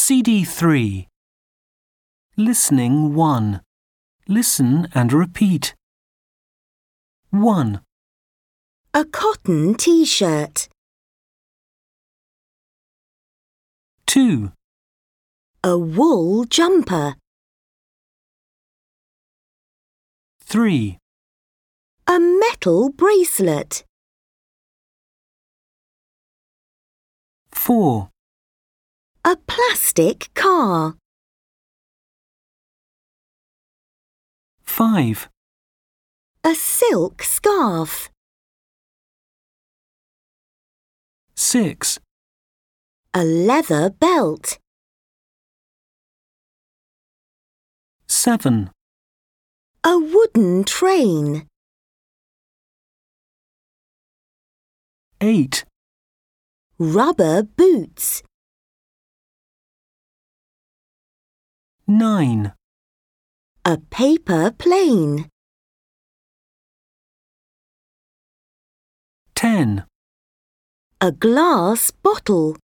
CD 3. Listening 1. Listen and repeat. 1, A cotton t-shirt. 2, A wool jumper. 3, A metal bracelet. 4, A plastic car. 5, A silk scarf. 6, A leather belt. 7, A wooden train. 8, Rubber boots. 9, A paper plane. 10. A glass bottle.